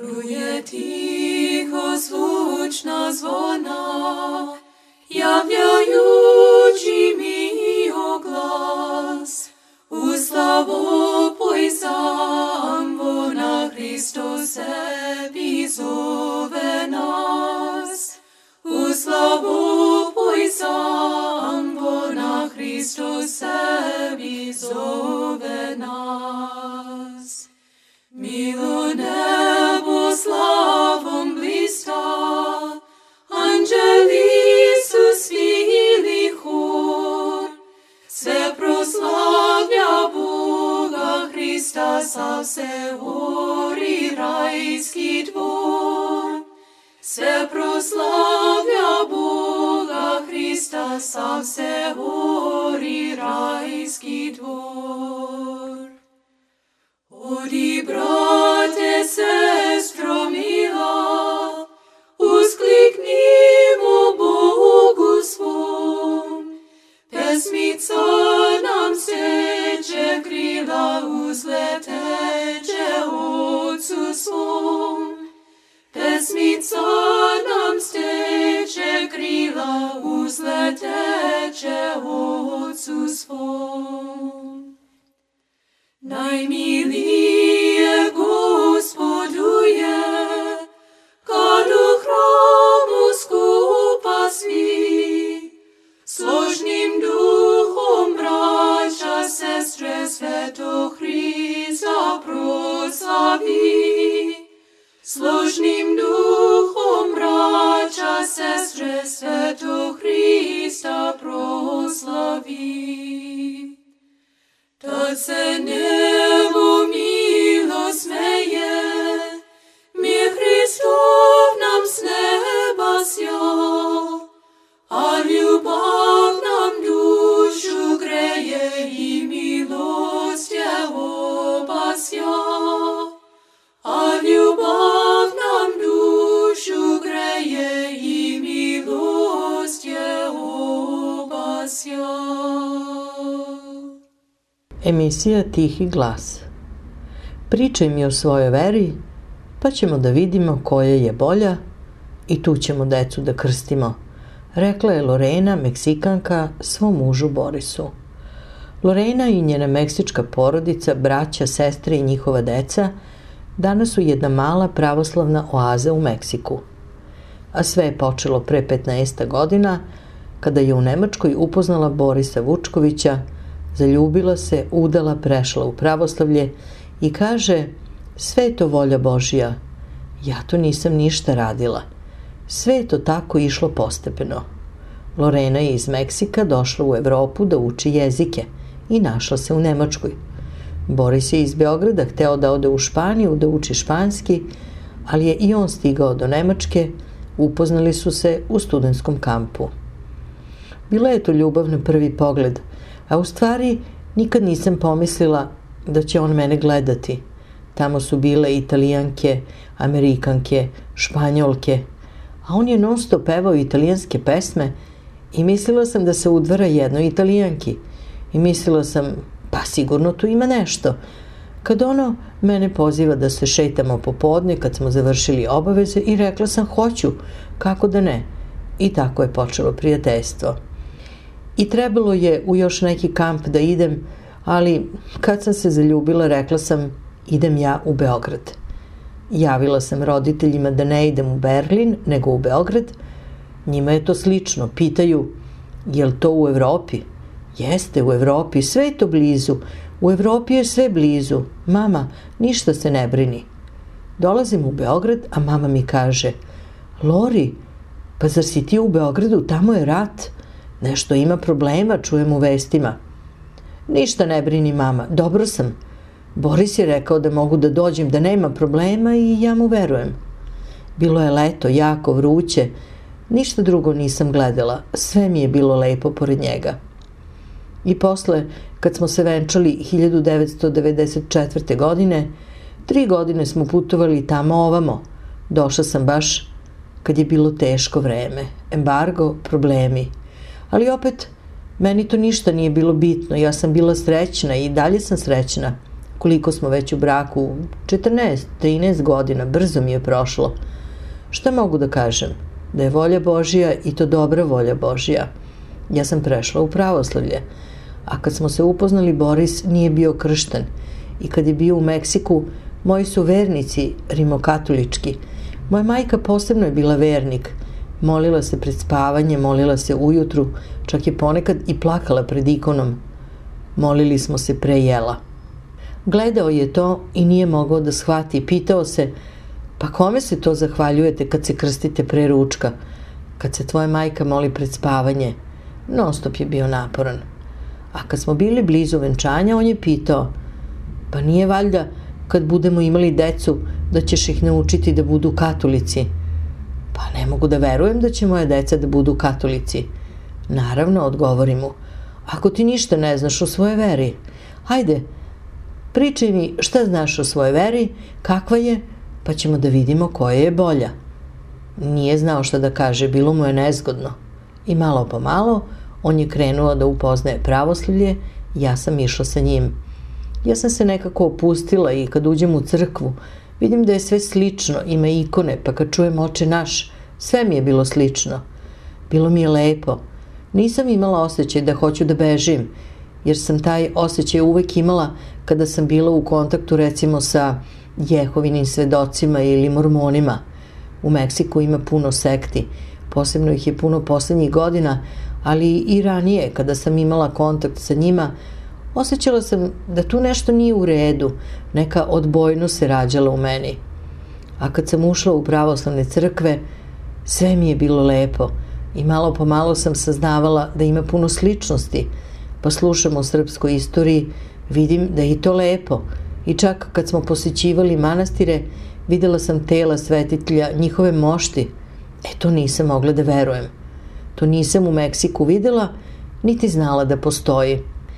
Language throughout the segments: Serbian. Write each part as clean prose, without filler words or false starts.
Truje tiho zvučna zvona, javljajući mi o glas. U slavopoj zambona Hristos sebi zove nas. U slavopoj zambona Hristos sebi zove nas. Milo nebo slavom blista, anđeli su svili hor, sve proslavlja Boga Hrista, sav se ori rajski dvor. Sve proslavlja Boga Hrista, sav se ori rajski dvor. Odi, brate, sestro mila, uskliknimo Bogu svom. Pesmica nam steče krila, uzleteće Otcu svom. Pesmica nam steče krila, uzleteće Otcu svom. Najmilije Gospodu je, kad u hramu skupa svi, složnim duhom braća, sestre, sveto Hrista proslavi. Složnim duhom braća, sestre, sveto Hrista proslavi. Tad se nebo milo smeje, mi Hristov nam s neba sja, a ljubav nam dušu greje i milost je obasja. A ljubav nam dušu greje i milost je obasja. Emisija Tihi glas. Pričaj mi o svojoj veri, pa ćemo da vidimo koja je bolja i tu ćemo decu da krstimo, rekla je Lorena, Meksikanka, svom mužu Borisu. Lorena i njena meksička porodica, braća, sestre i njihova deca danas su jedna mala pravoslavna oaza u Meksiku. A sve je počelo pre 15 godina, kada je u Nemačkoj upoznala Borisa Vučkovića, zaljubila se, udala, prešla u pravoslavlje i kaže: sve je to volja Božja, ja to nisam ništa radila. Sve je to tako išlo postepeno. Lorena je iz Meksika došla u Evropu da uči jezike i našla se u Nemačkoj. Boris je iz Beograda hteo da ode u Španiju da uči španski, ali je i on stigao do Nemačke, upoznali su se u studentskom kampu. Bila je to ljubav na prvi pogled, a u stvari nikad nisam pomislila da će on mene gledati. Tamo su bile Italijanke, Amerikanke, Španjolke, a on je non stop pevao italijanske pesme i mislila sam da se udvara jednoj Italijanki. I mislila sam, pa sigurno tu ima nešto. Kad ono mene poziva da se šetamo popodne, kad smo završili obaveze, i rekla sam hoću, kako da ne. I tako je počelo prijateljstvo. I trebalo je u još neki kamp da idem, ali kad sam se zaljubila rekla sam idem ja u Beograd. Javila sam roditeljima da ne idem u Berlin, nego u Beograd. Njima je to slično. Pitaju, je li to u Evropi? Jeste, u Evropi, sve je to blizu. U Evropi je sve blizu. Mama, ništa se ne brini. Dolazim u Beograd, a mama mi kaže: Lori, pa zar si ti u Beogradu, tamo je rat. Nešto ima problema, čujem u vestima. Ništa ne brini, mama, dobro sam. Boris je rekao da mogu da dođem, da nema problema i ja mu verujem. Bilo je leto, jako vruće. Ništa drugo nisam gledala, sve mi je bilo lepo pored njega. I posle, kad smo se venčali 1994. godine, 3 godine smo putovali tamo ovamo. Došla sam baš kad je bilo teško vreme, embargo, problemi. Ali opet, meni to ništa nije bilo bitno, ja sam bila srećna i dalje sam srećna. Koliko smo već u braku? 14, 13 godina, brzo mi je prošlo. Šta mogu da kažem? Da je volja Božja i to dobra volja Božja. Ja sam prešla u pravoslavlje, a kad smo se upoznali Boris nije bio kršten i kad je bio u Meksiku moji su vernici rimokatolički. Moja majka posebno je bila vernik. Molila se pred spavanje, molila se ujutru, čak je ponekad i plakala pred ikonom. Molili smo se pre jela. Gledao je to i nije mogao da shvati. Pitao se, pa kome se to zahvaljujete kad se krstite pre ručka? Kad se tvoja majka moli pred spavanje? Non stop je bio naporan. A kad smo bili blizu venčanja, on je pitao, pa nije valjda kad budemo imali decu da ćeš ih naučiti da budu katolici? Pa ne mogu da verujem da će moja deca da budu katolici. Naravno, odgovori mu, ako ti ništa ne znaš o svojoj veri, hajde, pričaj mi šta znaš o svojoj veri, kakva je, pa ćemo da vidimo koja je bolja. Nije znao šta da kaže, bilo mu je nezgodno. I malo po malo on je krenuo da upoznaje pravoslavlje, ja sam išla sa njim. Ja sam se nekako opustila i kad uđem u crkvu, vidim da je sve slično, ima ikone, pa kad čujem Oče naš, sve mi je bilo slično. Bilo mi je lepo. Nisam imala osjećaj da hoću da bežim, jer sam taj osjećaj uvek imala kada sam bila u kontaktu recimo sa Jehovinim svedocima ili mormonima. U Meksiku ima puno sekti, posebno ih je puno poslednjih godina, ali i ranije kada sam imala kontakt sa njima, osjećala sam da tu nešto nije u redu, neka odbojnost se rađala u meni. A kad sam ušla u pravoslavne crkve, sve mi je bilo lepo i malo po malo sam saznavala da ima puno sličnosti, pa slušam o srpskoj istoriji, vidim da je i to lepo. I čak kad smo posjećivali manastire, videla sam tela svetitelja, njihove mošti. To nisam mogla da verujem. To nisam u Meksiku videla, niti znala da postoji.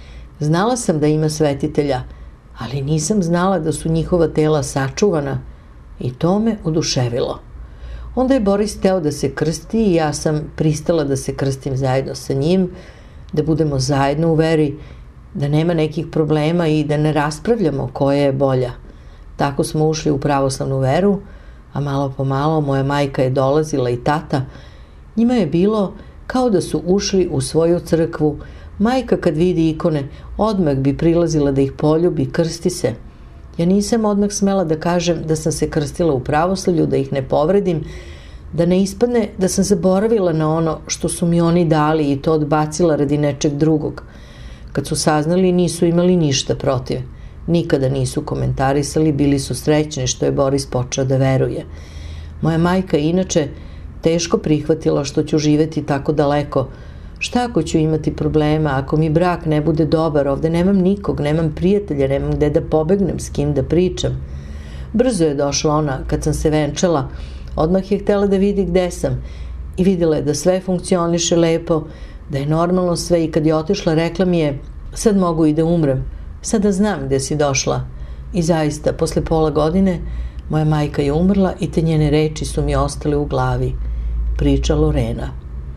Znala sam da ima svetitelja, ali nisam znala da su njihova tela sačuvana i to me oduševilo. Onda je Boris hteo da se krsti i ja sam pristala da se krstim zajedno sa njim, da budemo zajedno u veri, da nema nekih problema i da ne raspravljamo koja je bolja. Tako smo ušli u pravoslavnu veru, a malo po malo moja majka je dolazila i tata. Njima je bilo kao da su ušli u svoju crkvu. Majka kad vidi ikone, odmah bi prilazila da ih poljubi, krsti se. Ja nisam odmah smela da kažem da sam se krstila u pravoslavlju, da ih ne povredim, da ne ispadne da sam zaboravila na ono što su mi oni dali i to odbacila radi nečeg drugog. Kad su saznali, nisu imali ništa protiv. Nikada nisu komentarisali, bili su srećni što je Boris počeo da veruje. Moja majka inače teško prihvatila što ću živeti tako daleko. Šta ako ću imati problema, ako mi brak ne bude dobar, ovde nemam nikog, nemam prijatelja, nemam gde da pobegnem, s kim da pričam. Brzo je došla ona, kad sam se venčala, odmah je htela da vidi gde sam i videla je da sve funkcioniše lepo, da je normalno sve i kad je otišla rekla mi je, sad mogu i da umrem, sada znam gde si došla. I zaista, posle pola godine, moja majka je umrla i te njene reči su mi ostale u glavi. Priča Lorena.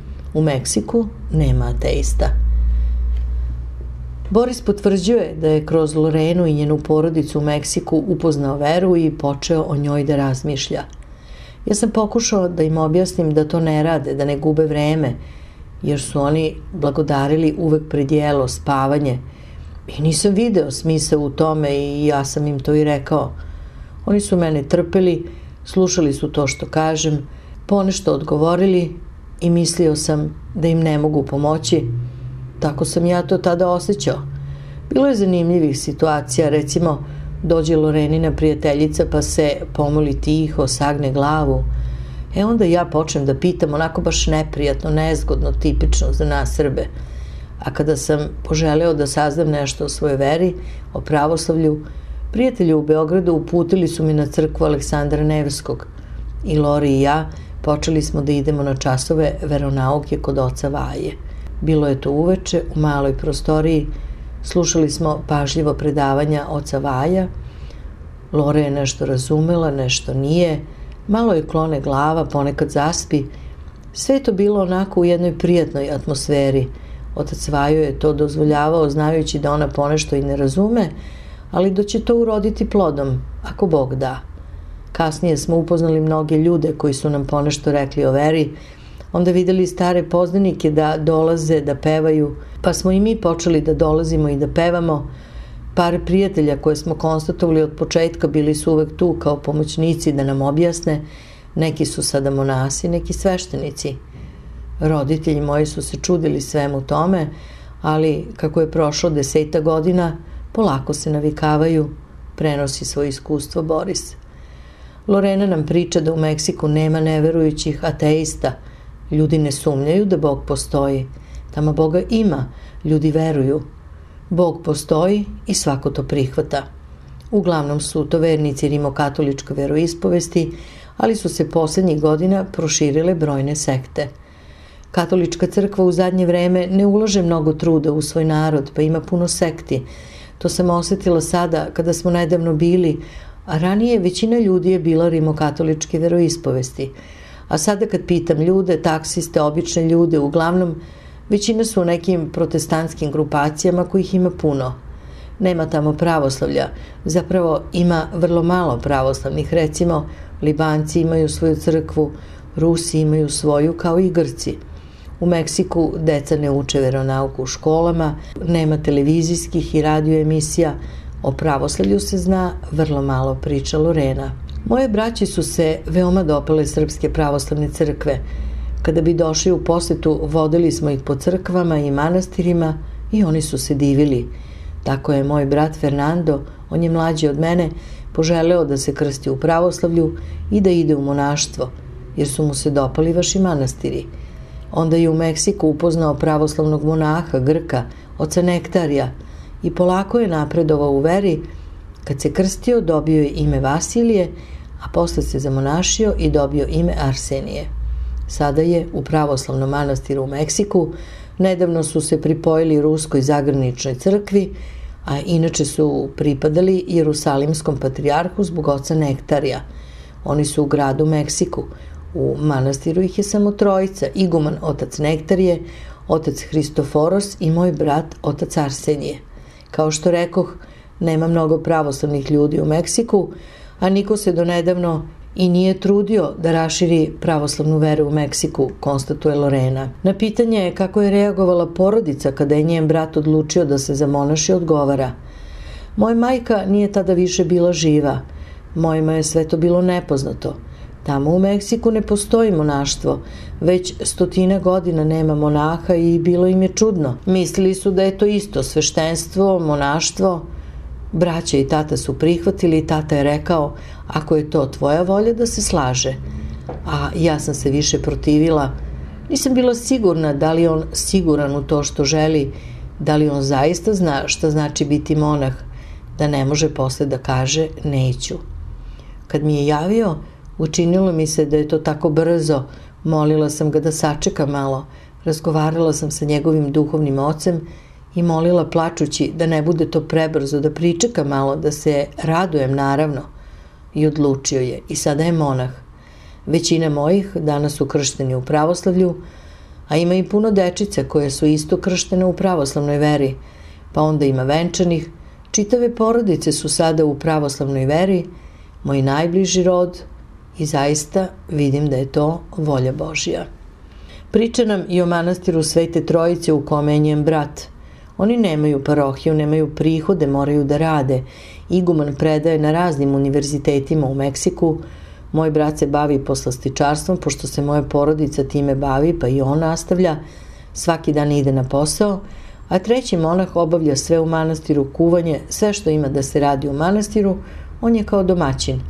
U Meksiku nema ateista. Boris potvrđuje da je kroz Lorenu i njenu porodicu u Meksiku upoznao veru i počeo o njoj da razmišlja. Ja sam pokušao da im objasnim da to ne rade, da ne gube vreme, jer su oni blagodarili uvek pred jelo, spavanje. I nisam video smisao u tome i ja sam im to i rekao. Oni su mene trpeli, slušali su to što kažem, ponešto odgovorili i mislio sam da im ne mogu pomoći. Tako sam ja to tada osjećao. Bilo je zanimljivih situacija, recimo dođe Lorenina prijateljica pa se pomoli tiho, sagne glavu. Onda ja počnem da pitam onako baš neprijatno, nezgodno, tipično za nas Srbe. A kada sam poželeo da saznam nešto o svojoj veri, o pravoslavlju, prijatelji u Beogradu uputili su mi na crkvu Aleksandra Nevskog. I Lori i ja počeli smo da idemo na časove veronauke kod oca Vaje. Bilo je to uveče u maloj prostoriji, slušali smo pažljivo predavanja oca Vaja. Lora je nešto razumela, nešto nije, malo je klone glava, ponekad zaspi. Sve je to bilo onako u jednoj prijatnoj atmosferi. Otac Vajo je to dozvoljavao znajući da ona ponešto i ne razume, ali da će to uroditi plodom, ako Bog da. Kasnije smo upoznali mnoge ljude koji su nam ponešto rekli o veri, onda videli stare poznanike da dolaze, da pevaju, pa smo i mi počeli da dolazimo i da pevamo. Par prijatelja koje smo konstatovali od početka bili su uvek tu kao pomoćnici da nam objasne, neki su sada monasi, neki sveštenici. Roditelji moji su se čudili svemu tome, ali kako je prošlo 10 godina, polako se navikavaju, prenosi svoje iskustvo Boris. Lorena nam priča da u Meksiku nema neverujućih ateista. Ljudi ne sumnjaju da Bog postoji. Tamo Boga ima, ljudi veruju. Bog postoji i svako to prihvata. Uglavnom su to vernici rimokatoličke veroispovesti, ali su se poslednjih godina proširile brojne sekte. Katolička crkva u zadnje vreme ne ulaže mnogo truda u svoj narod, pa ima puno sekti. To sam osetila sada kada smo nedavno bili, a ranije većina ljudi je bila rimokatoličke veroispovesti. A sada kad pitam ljude, taksiste, obične ljude, uglavnom većina su u nekim protestantskim grupacijama kojih ima puno. Nema tamo pravoslavlja, zapravo ima vrlo malo pravoslavnih, recimo Libanci imaju svoju crkvu, Rusi imaju svoju kao i Grci. U Meksiku deca ne uče veronauku u školama, nema televizijskih i radio emisija, o pravoslavlju se zna vrlo malo, priča Lorena. Moje braći su se veoma dopale srpske pravoslavne crkve. Kada bi došli u posetu, vodili smo ih po crkvama i manastirima i oni su se divili. Tako je moj brat Fernando, on je mlađi od mene, poželeo da se krsti u pravoslavlju i da ide u monaštvo, jer su mu se dopali vaši manastiri. Onda je u Meksiku upoznao pravoslavnog monaha, Grka, oca Nektarija, i polako je napredovao u veri. Kad se krstio, dobio je ime Vasilije, a posle se zamonašio i dobio ime Arsenije. Sada je u pravoslavnom manastiru u Meksiku, nedavno su se pripojili Ruskoj zagraničnoj crkvi, a inače su pripadali Jerusalimskom patrijarhu zbog oca Nektarija. Oni su u gradu Meksiku. U manastiru ih je samo trojica, iguman otac Nektarije, otac Hristoforos i moj brat otac Arsenije. Kao što rekoh, nema mnogo pravoslavnih ljudi u Meksiku, a niko se donedavno i nije trudio da raširi pravoslavnu veru u Meksiku, konstatuje Lorena. Na pitanje kako je reagovala porodica kada je njen brat odlučio da se zamonaši, odgovara: moja majka nije tada više bila živa, mojima je sve to bilo nepoznato. Tamo u Meksiku ne postoji monaštvo, već 100 godina nema monaha i bilo im je čudno. Mislili su da je to isto, sveštenstvo, monaštvo. Braća i tata su prihvatili i tata je rekao: ako je to tvoja volja, da se slaže. A ja sam se više protivila. Nisam bila sigurna da li on siguran u to što želi, da li on zaista zna šta znači biti monah, da ne može posle da kaže neću. Kad mi je javio, učinilo mi se da je to tako brzo, molila sam ga da sačeka malo, razgovarala sam sa njegovim duhovnim ocem i molila plačući da ne bude to prebrzo, da pričeka malo, da se radujem naravno. I odlučio je i sada je monah. Većina mojih danas su kršteni u pravoslavlju, a ima i puno dečice koje su isto krštene u pravoslavnoj veri, pa onda ima venčanih, čitave porodice su sada u pravoslavnoj veri, moj najbliži rod, i zaista vidim da je to volja Božja. Priča nam i o manastiru Svete Trojice u kome je njen brat. Oni nemaju parohiju, nemaju prihode, moraju da rade. Iguman predaje na raznim univerzitetima u Meksiku. Moj brat se bavi poslastičarstvom, pošto se moja porodica time bavi, pa i on nastavlja. Svaki dan ide na posao, a treći monah obavlja sve u manastiru, kuvanje, sve što ima da se radi u manastiru, on je kao domaćin.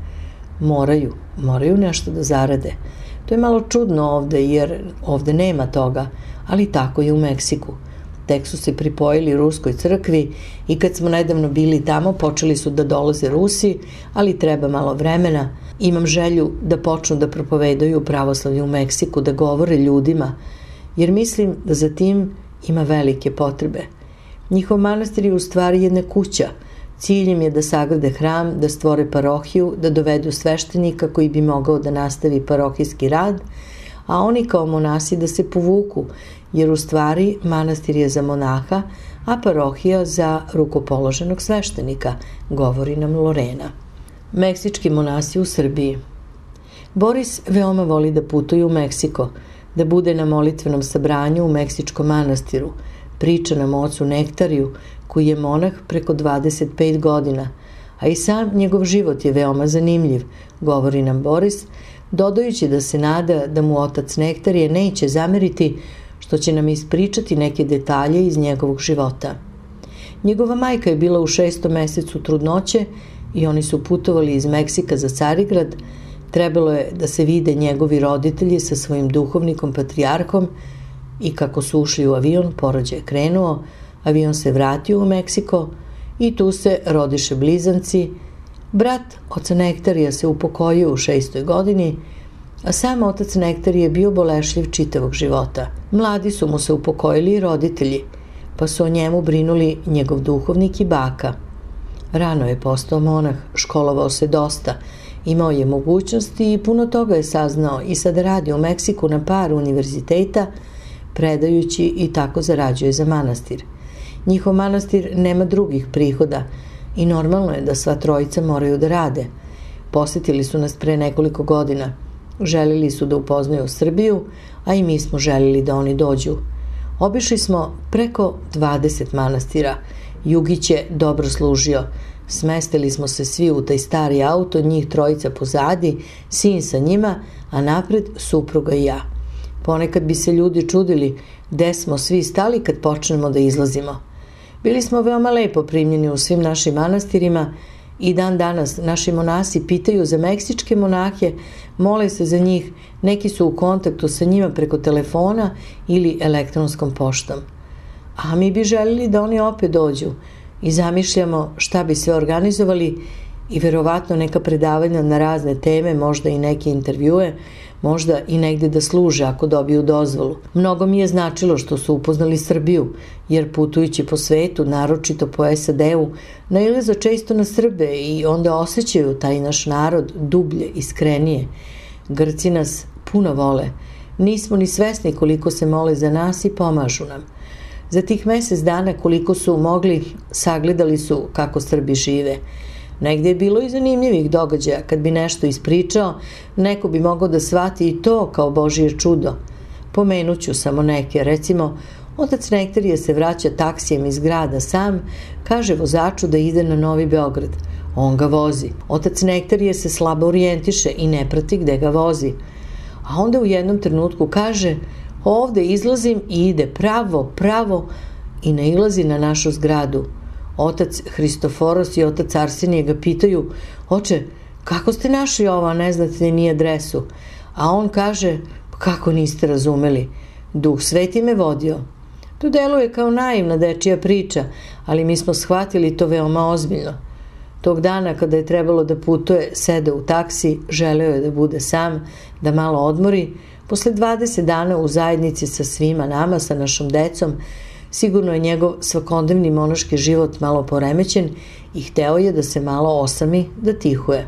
Moraju nešto da zarade. To je malo čudno ovde, jer ovde nema toga, ali tako je u Meksiku. Tek su se pripojili Ruskoj crkvi i kad smo nedavno bili tamo, počeli su da dolaze Rusi, ali treba malo vremena. Imam želju da počnu da propovedaju pravoslavlje u Meksiku, da govore ljudima, jer mislim da za tim ima velike potrebe. Njihov manastir je u stvari jedna kuća. Cilj im je da sagrade hram, da stvore parohiju, da dovedu sveštenika koji bi mogao da nastavi parohijski rad, a oni kao monasi da se povuku, jer u stvari manastir je za monaha, a parohija za rukopoloženog sveštenika, govori nam Lorena. Meksički monasi u Srbiji. Boris veoma voli da putuje u Meksiko, da bude na molitvenom sabranju u Meksičkom manastiru. Priča nam o ocu Nektariju, koji je monah preko 25 godina, a i sam njegov život je veoma zanimljiv, govori nam Boris, dodajući da se nada da mu otac Nektarije neće zameriti što će nam ispričati neke detalje iz njegovog života. Njegova majka je bila u 6. mesecu trudnoće i oni su putovali iz Meksika za Carigrad. Trebalo je da se vide njegovi roditelji sa svojim duhovnikom patrijarhom i kako su ušli u avion, porođaj je krenuo, avion se vratio u Meksiko i tu se rodiše blizanci. Brat oca Nektarija se upokojio u 6. godini, a sam otac Nektarije je bio bolešljiv čitavog života. Mladi su mu se upokojili i roditelji, pa su o njemu brinuli njegov duhovnik i baka. Rano je postao monah, školovao se dosta, imao je mogućnosti i puno toga je saznao i sad radi u Meksiku na par univerziteta, predajući i tako zarađuje za manastir. Njihov manastir nema drugih prihoda i normalno je da sva trojica moraju da rade. Posetili su nas pre nekoliko godina. Želili su da upoznaju Srbiju, a i mi smo želili da oni dođu. Obišli smo preko 20 manastira. Jugić je dobro služio. Smestili smo se svi u taj stari auto, njih trojica pozadi, sin sa njima, a napred supruga i ja. Ponekad bi se ljudi čudili gde smo svi stali kad počnemo da izlazimo. Bili smo veoma lepo primljeni u svim našim manastirima i dan danas naši monasi pitaju za meksičke monahe, mole se za njih, neki su u kontaktu sa njima preko telefona ili elektronskom poštom. A mi bi želili da oni opet dođu i zamišljamo šta bi sve organizovali i verovatno neka predavanja na razne teme, možda i neke intervjue, možda i negde da služe ako dobiju dozvolu. Mnogo mi je značilo što su upoznali Srbiju, jer putujući po svetu, naročito po SAD-u, nailaze često na Srbe i onda osjećaju taj naš narod dublje, iskrenije. Grci nas puno vole. Nismo ni svesni koliko se mole za nas i pomažu nam. Za tih mesec dana koliko su mogli, sagledali su kako Srbi žive. Negde je bilo i zanimljivih događaja. Kad bi nešto ispričao, neko bi mogao da shvati i to kao Božije čudo. Pomenuću samo neke. Recimo, otac Nektarije se vraća taksijem iz grada sam, kaže vozaču da ide na Novi Beograd. On ga vozi. Otac Nektarije se slabo orijentiše i ne prati gde ga vozi. A onda u jednom trenutku kaže: ovde izlazim i ide pravo i nailazi na našu zgradu. Otac Hristoforos i otac Arsenije ga pitaju: oče, kako ste našli ovo, a ne znate ni adresu? A on kaže: kako niste razumeli? Duh Sveti me vodio. To deluje kao naivna dečija priča, ali mi smo shvatili to veoma ozbiljno. Tog dana kada je trebalo da putuje, sedeo u taksi, želeo je da bude sam, da malo odmori. Posle 20 dana u zajednici sa svima nama, sa našom decom, sigurno je njegov svakodnevni monaški život malo poremećen i hteo je da se malo osami, da tihuje.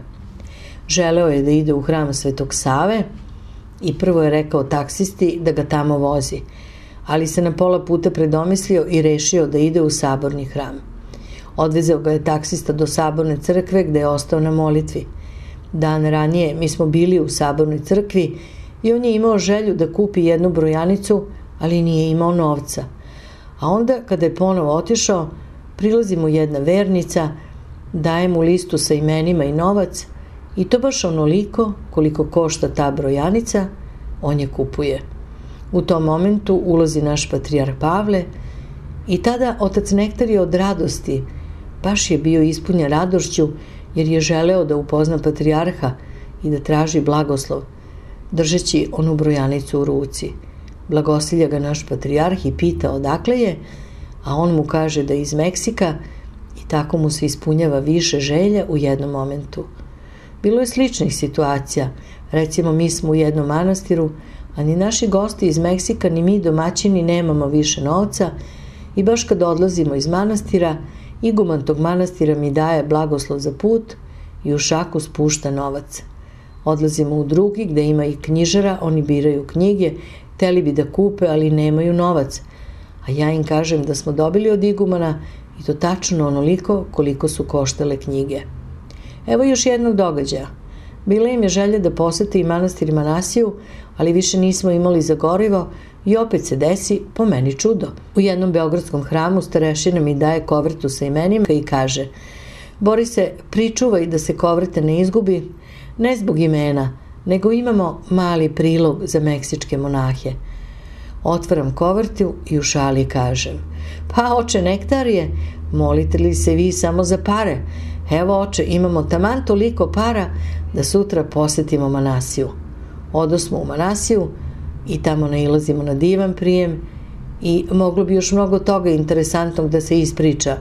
Želeo je da ide u hram Svetog Save i prvo je rekao taksisti da ga tamo vozi, ali se na pola puta predomislio i rešio da ide u saborni hram. Odvezeo ga je taksista do saborne crkve gde je ostao na molitvi. Dan ranije mi smo bili u sabornoj crkvi i on je imao želju da kupi jednu brojanicu, ali nije imao novca. A onda, kada je ponovo otišao, prilazi mu jedna vernica, daje mu listu sa imenima i novac i to baš onoliko koliko košta ta brojanica, on je kupuje. U tom momentu ulazi naš patrijarh Pavle i tada otac Nektarije od radosti, baš je bio ispunjen radošću jer je želeo da upozna patrijarha i da traži blagoslov, držeći onu brojanicu u ruci. Blagosilja ga naš patrijarh i pita odakle je, a on mu kaže da je iz Meksika i tako mu se ispunjava više želja u jednom momentu. Bilo je sličnih situacija. Recimo, mi smo u jednom manastiru, a ni naši gosti iz Meksika ni mi domaćini nemamo više novca i baš kad odlazimo iz manastira, iguman tog manastira mi daje blagoslov za put i u šaku spušta novac. Odlazimo u drugi gde ima i knjižara, oni biraju knjige, hteli bi da kupe, ali nemaju novac. a ja im kažem da smo dobili od igumana i to tačno onoliko koliko su koštale knjige. Evo još jednog događaja. Bila im je želja da posete i manastir Manasiju, ali više nismo imali za gorivo i opet se desi, po meni, čudo. U jednom beogradskom hramu starešina mi daje kovertu sa imenima i kaže: Borise, pričuvaj da se koverta ne izgubi, ne zbog imena, nego imamo mali prilog za meksičke monahe. Otvaram kovertu i u šali kažem: Pa, oče Nektarije, molite li se vi samo za pare? Evo, oče, imamo taman toliko para da sutra posetimo Manasiju. Odosmo u Manasiju i tamo nailazimo na divan prijem i moglo bi još mnogo toga interesantnog da se ispriča.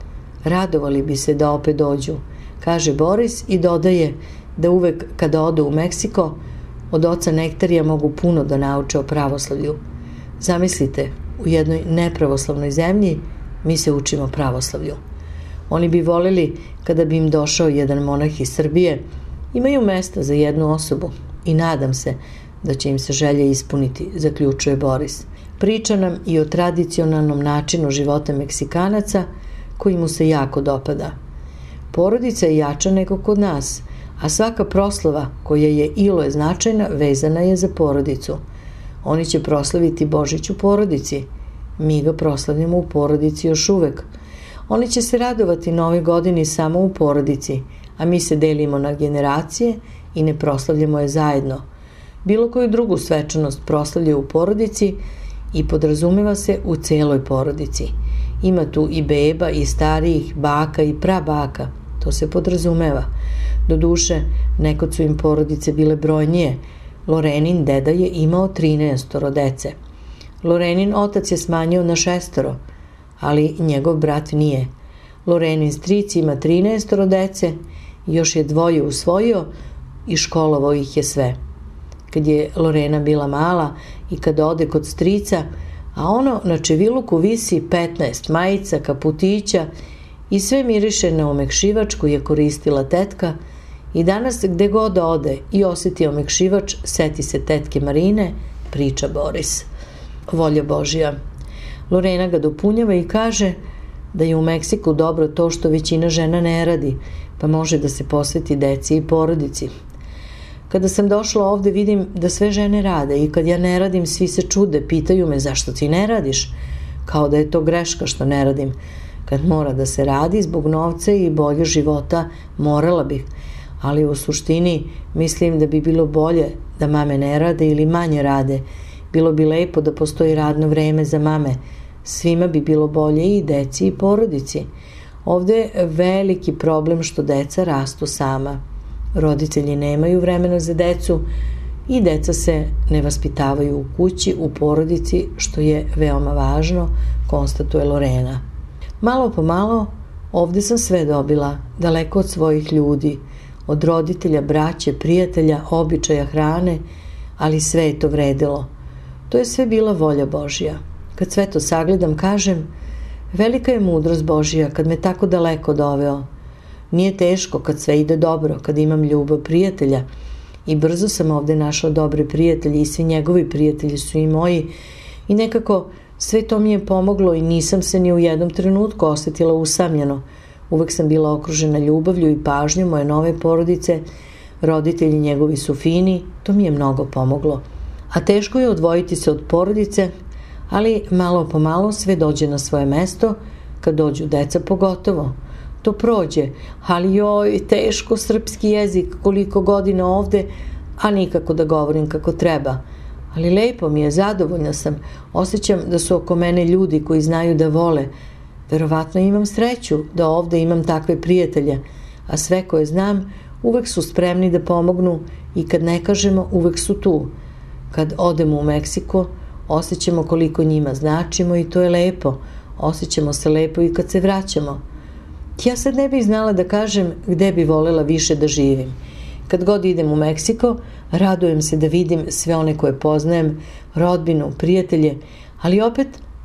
Radovali bi se da opet dođu, kaže Boris i dodaje da uvek kada odu u Meksiko od oca Nektarija mogu puno da nauče o pravoslavlju. Zamislite, u jednoj nepravoslavnoj zemlji mi se učimo pravoslavlju. Oni bi voleli kada bi im došao jedan monah iz Srbije. Imaju mesta za jednu osobu i nadam se da će im se želje ispuniti, zaključuje Boris. Priča nam i o tradicionalnom načinu života Meksikanaca koji mu se jako dopada. Porodica je jača nego kod nas, a svaka proslava koja je iole značajna vezana je za porodicu. Oni će proslaviti Božić u porodici. Mi ga proslavljamo u porodici još uvek. Oni će se radovati Nove godini samo u porodici, a mi se delimo na generacije i ne proslavljamo je zajedno. Bilo koju drugu svečanost proslavljaju u porodici i podrazumeva se u celoj porodici. Ima tu i beba, i starijih, baka i prabaka. To se podrazumeva. Doduše, nekad su im porodice bile brojnije. Lorenin deda je imao 13 dece. Lorenin otac je smanjio na 6, ali njegov brat nije. Lorenin stric ima 13 dece, još je 2 usvojio i školovao ih je sve. Kad je Lorena bila mala i kad ode kod strica, a ono na čeviluku visi 15 majica, kaputića i sve miriše na omekšivač koji je koristila tetka, i danas gde god ode i osjeti omekšivač, seti se tetke Marine, priča Boris. Volja Božja. Lorena ga dopunjava i kaže da je u Meksiku dobro to što većina žena ne radi, pa može da se posveti deci i porodici. Kada sam došla ovde vidim da sve žene rade i kad ja ne radim svi se čude, pitaju me zašto ti ne radiš, kao da je to greška što ne radim. Kad mora da se radi zbog novca i bolje života, morala bih, ali u suštini mislim da bi bilo bolje da mame ne rade ili manje rade. Bilo bi lepo da postoji radno vreme za mame. Svima bi bilo bolje, i deci i porodici. Ovde je veliki problem što deca rastu sama. Roditelji nemaju vremena za decu i deca se ne vaspitavaju u kući, u porodici, što je veoma važno, konstatuje Lorena. Malo po malo ovde sam sve dobila, daleko od svojih ljudi, od roditelja, braće, prijatelja, običaja, hrane, ali sve je to vredilo. To je sve bila volja Božja. Kad sve to sagledam, kažem, velika je mudrost Božja kad me tako daleko doveo. Nije teško kad sve ide dobro, kad imam ljubav prijatelja, i brzo sam ovde našla dobre prijatelje i svi njegovi prijatelji su i moji, i nekako sve to mi je pomoglo i nisam se ni u jednom trenutku osetila usamljeno. Uvek sam bila okružena ljubavlju i pažnjom moje nove porodice, roditelji njegovi su fini, to mi je mnogo pomoglo. A teško je odvojiti se od porodice, ali malo po malo sve dođe na svoje mesto, kad dođu deca pogotovo. To prođe, ali joj, teško srpski jezik, koliko godina ovde, a nikako da govorim kako treba. Ali lepo mi je, zadovoljna sam, osjećam da su oko mene ljudi koji znaju da vole. Verovatno imam sreću da ovde imam takve prijatelje, a sve koje znam uvek su spremni da pomognu i kad ne kažemo uvek su tu. Kad odemo u Meksiko, osjećamo koliko njima značimo i to je lepo. Osjećamo se lepo i kad se vraćamo. Ja sad ne bih znala da kažem gde bi volela više da živim. Kad god idem u Meksiko, radujem se da vidim sve one koje poznajem, rodbinu, prijatelje, ali opet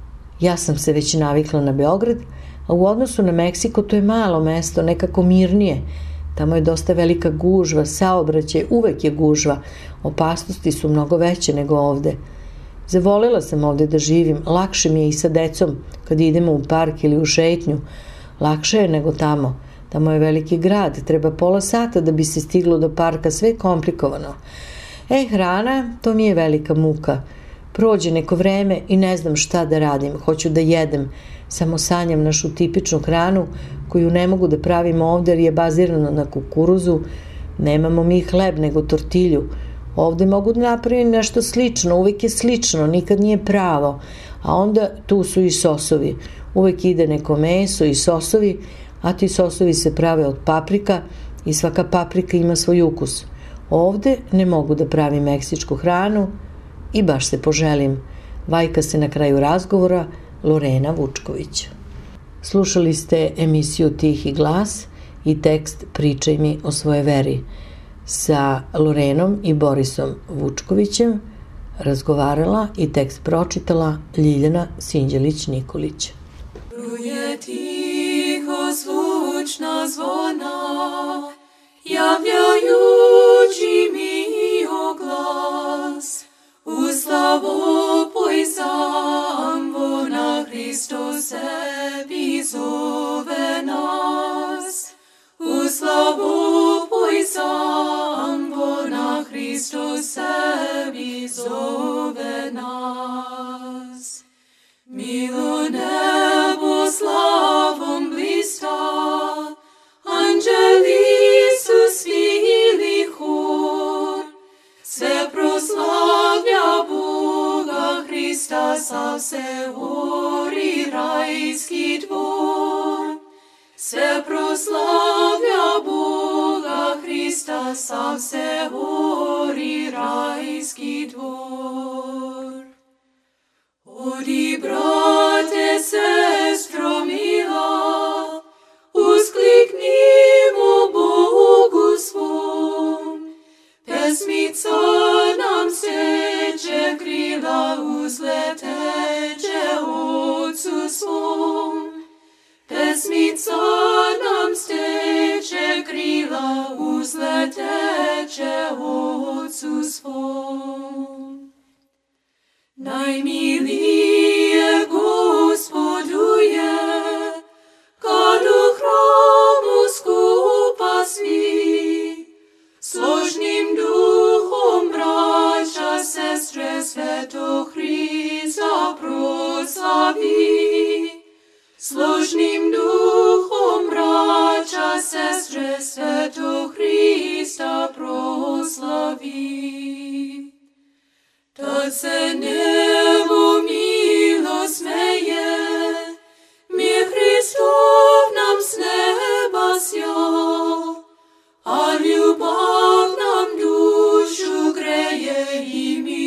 ja sam se već navikla na Beograd, a u odnosu na Meksiko to je malo mesto, nekako mirnije. Tamo je dosta velika gužva, saobraćaj, uvek je gužva, opasnosti su mnogo veće nego ovde. Zavolela sam ovde da živim, lakše mi je i sa decom kad idemo u park ili u šetnju. Lakše je nego tamo. Tamo je veliki grad, treba pola sata da bi se stiglo do parka, sve je komplikovano. Hrana, to mi je velika muka. Prođe neko vreme i ne znam šta da radim, hoću da jedem. Samo sanjam našu tipičnu hranu koju ne mogu da pravim ovde jer je bazirana na kukuruzu. Nemamo mi hleb nego tortilju. Ovde mogu da napravim nešto slično, uvek je slično, nikad nije pravo. A onda tu su i sosovi. Uvek ide neko meso i sosovi, a ti sosovi se prave od paprika i svaka paprika ima svoj ukus. Ovde ne mogu da pravim meksičku hranu i baš se poželim. Vajka se na kraju razgovora, Lorena Vučković. Slušali ste emisiju Tihi glas i tekst Pričaj mi o svojoj veri. Sa Lorenom i Borisom Vučkovićem razgovarala i tekst pročitala Ljiljana Sinđelić-Nikolić. Bruje tiho zvučna zvona, javljajući mi o glas. U slavopoj zambona Hristos sebi zove nas. U slavopoj zambona Hristos sebi zove nas. Milo nebo slavom blista, anđeli su svili hor, sve proslavlja Boga Hrista, sav se ori rajski dvor. Sve proslavlja Boga Hrista, sav se ori rajski dvor. Odi, brate, sestro mila, uskliknimo Bogu svom. Pesmica nam steče, krila uzleteče Otcu svom. Pesmica nam steče, krila uzleteče Otcu svom. Najmilije Gospodu je, kad u hramu skupa svi, složnim duhom braća, sestre, sveto Hrista proslavi. Složnim duhom braća, sestre, sveto Hrista proslavi. Tad se nebo milo smeje, mir Hristov nam s neba sja, a ljubav nam dušu greje i mi